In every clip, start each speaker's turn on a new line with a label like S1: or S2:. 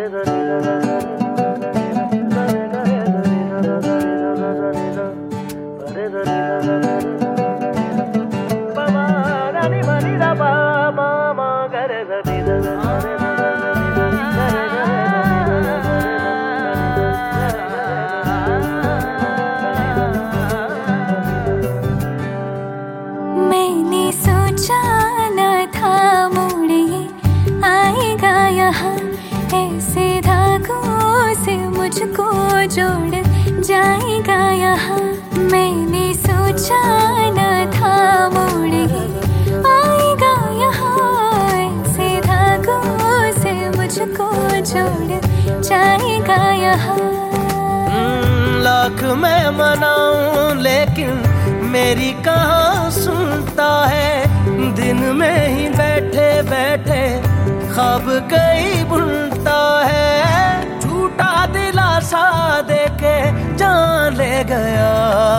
S1: मैंने सोचा न था मोड़ ये आएगा यहाँ, ऐसे धागों से मुझको जोड़ जाएगा यहाँ। मैंने सोचा न था मोड़ ये आएगा यहाँ, ऐसे धागों से मुझको जोड़ जाएगा यहाँ।
S2: लाख मैं मनाऊं लेकिन मेरी कहाँ सुनता है, दिन में ही बैठे बैठे ख्वाब कई बुनता है। झूठा दिलासा देके जान ले गया,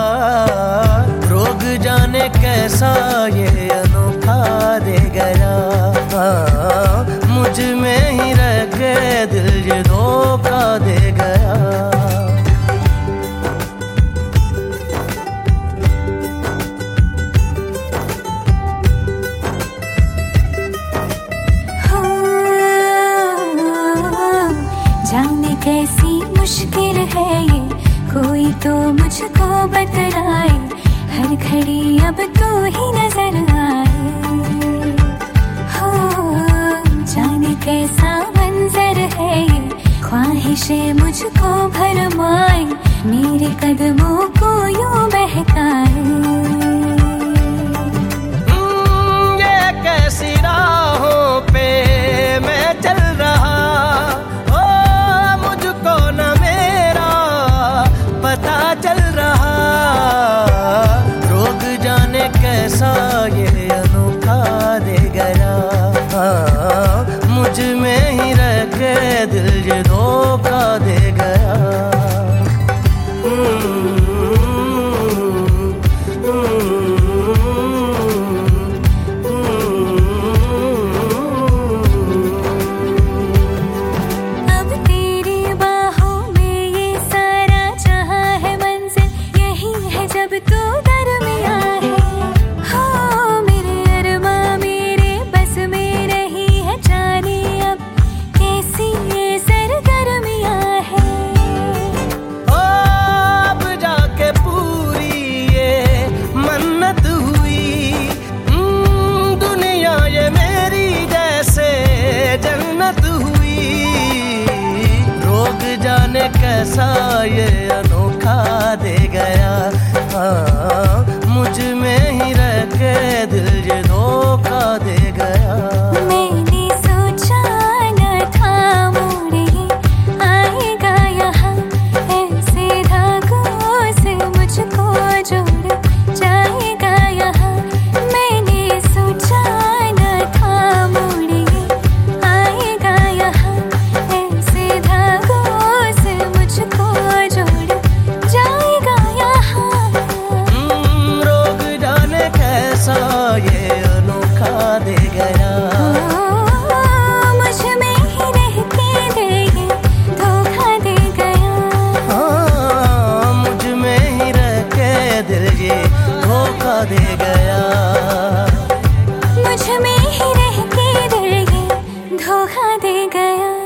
S2: रोग जाने कैसा ये अनोखा दे गया। मुझ में ही रह के दिल ये धोखा दे गया।
S1: जाने कैसी मुश्किल है ये, कोई तो मुझको बतलाए। हर घड़ी अब तू ही नजर आए। हो जाने कैसा मंजर है ये, ख्वाहिशें मुझको भरमाए, मेरे कदमों को यूं बहकाए।
S2: ये कैसी राहों पे मैं चल रहा, पता चल रहा। रोग जाने कैसा ये अनोखा दे गया, मुझ में ही रह के दिल ये धोखा दे गया। कैसा ये अनोखा दे गया, मुझ में ही रह के दिल ये धोखा दे गया।
S1: मैंने सोचा न था मोड़ ये आएगा यहाँ, ऐसे धागों से मुझको जोड़ जाएगा यहाँ। मैंने सोचा न था मोड़ ये आएगा यहाँ, ऐसे धागों से मुझको जोड़ जाएगा यहाँ।
S2: रोग जाने कैसा ये अनोखा दे गया,
S1: मुझ में ही रह के दिल ये धोखा दे गया।
S2: मुझ में ही रह के दिल ये धोखा दे गया।
S1: मुझ में ही रह के दिल ये धोखा दे गया।